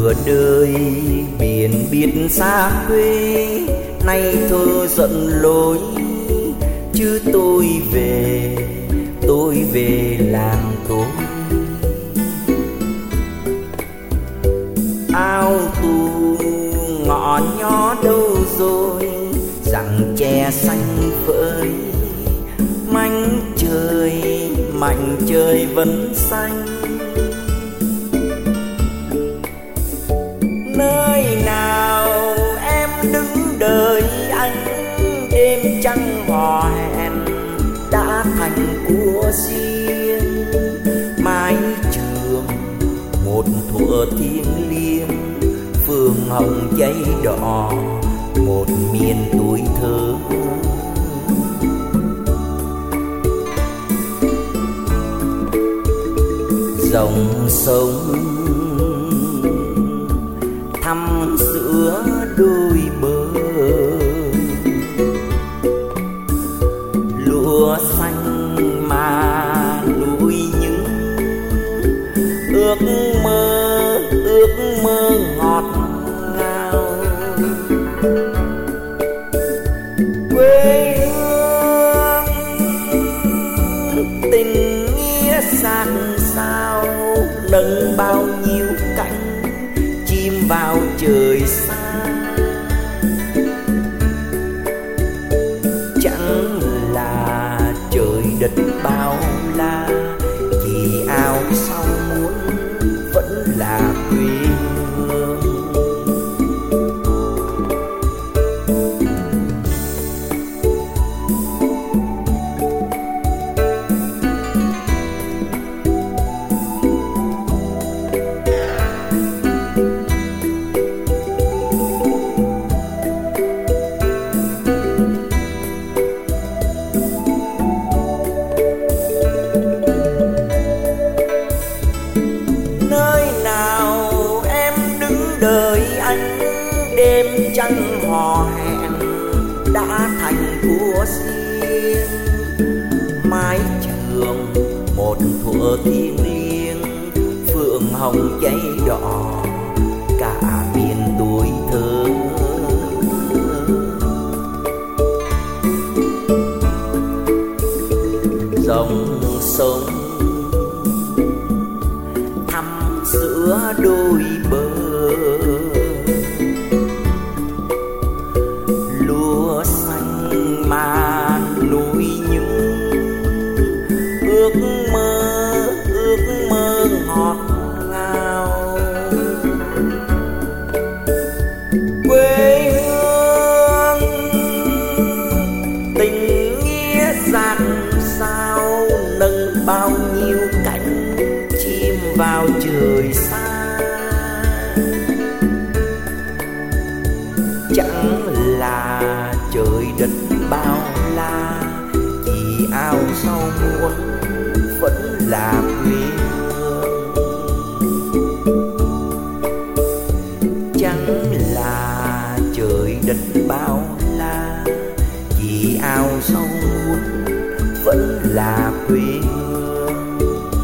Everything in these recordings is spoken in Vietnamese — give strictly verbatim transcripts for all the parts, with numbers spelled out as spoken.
nửa đời biển biệt xa quê, nay thơ giận lối chứ tôi về, tôi về làng tôi. Ao tù ngõ nhỏ đâu rồi, rằng tre xanh phơi, mảnh trời mảnh trời vẫn xanh. Nơi nào em đứng đợi anh, đêm trăng hò hẹn đã thành của riêng. Mái trường một thuở thiêng liêng, phương hồng cháy đỏ một miền tuổi thơ. Dòng sông thăm giữa đôi bờ, lúa xanh mà núi những ước mơ, ước mơ ngọt ngào. Quê hương tình nghĩa dạt sao, nâng bao nhiêu cánh chim vào trời xa. Chẳng là trời đất bao la, chỉ ao sau muốn vẫn là quê hương. Đời anh đêm trăng hò hẹn đã thành của riêng. Mái trường một thuở thiêng liêng, phượng hồng cháy đỏ cả miền tuổi thơ. Dòng sông thăm giữa đôi bờ, lúa xanh mà núi những ước mơ, ước mơ ngọt ngào. Quê hương tình nghĩa dạt sao, nâng bao nhiêu cánh chim vào trời xa. Chẳng là trời đất bao la, chỉ ao sau muôn vẫn là quê hương. Chẳng là trời đất bao la, chỉ ao sau muôn vẫn là quê hương.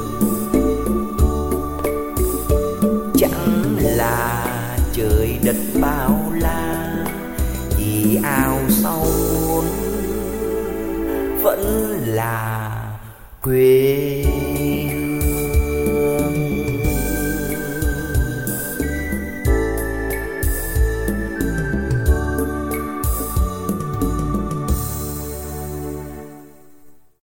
Chẳng là trời đất bao la, chỉ ao sau muôn vẫn là quê